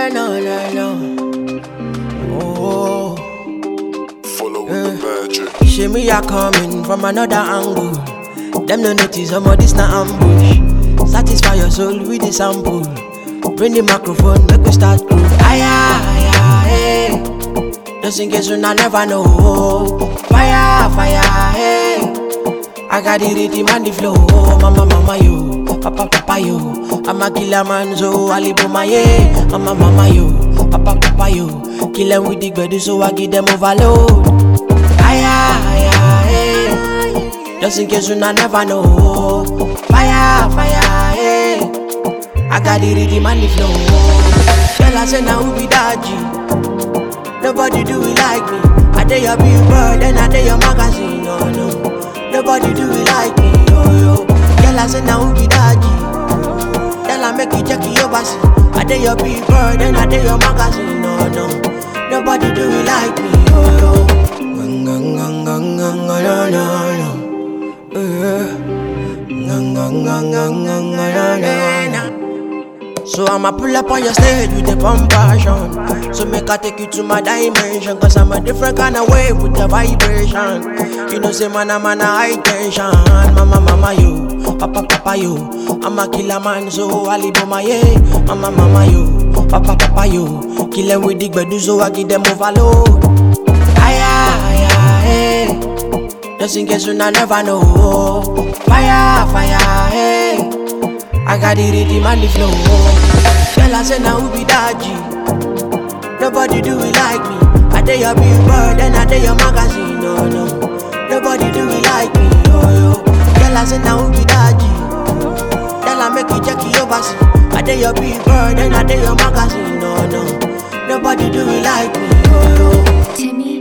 no. Oh, Follow with the magic. she me a coming from another angle. Them no notice some of this na ambush. Satisfy your soul with the sample. Bring the microphone, make we start groove. Aya, hey. Just in case you never know. Fire, hey. I got the rhythm and the flow. Mama, yo. Papa, yo. I'm a killer man, so I live on my yeah. Mama, yo. Papa, yo. Kill them with the bedu, so I give them overload. Aya, hey. Just in case you never know. Fire, hey. I got the rhythm and the flow. Tell us now who be that G. Nobody do it like me. I dare your billboard, then I dare your magazine. No. Nobody do it like me. Yo. Tell us now who be that G. Tell I make you check your overseas. I dare your billboard, then I dare your magazine. No. Nobody do it like me. So I'ma pull up on your stage with the compassion. So make I take you to my dimension. Cause I'm a different kind of wave with the vibration. You know say man, I'm on a high tension. Mama, yo. Papa, yo. I'm a killer man, so I live on my yeah. Mama, yo. Papa, yo. Kill them with the bedu, so I give them overload. Aya, hey. Just in case you never know. Fire, hey. I got the rhythm and the flow. Tell us now who be that G. Nobody do it like me. I dare your billboard, then I dare your magazine. No. Nobody do it like me. Yo. Tell us now who be that G. Tell I make you check your overseas. I dare your billboard, then I dare your magazine. No. Nobody do it like me. Yo. Timmy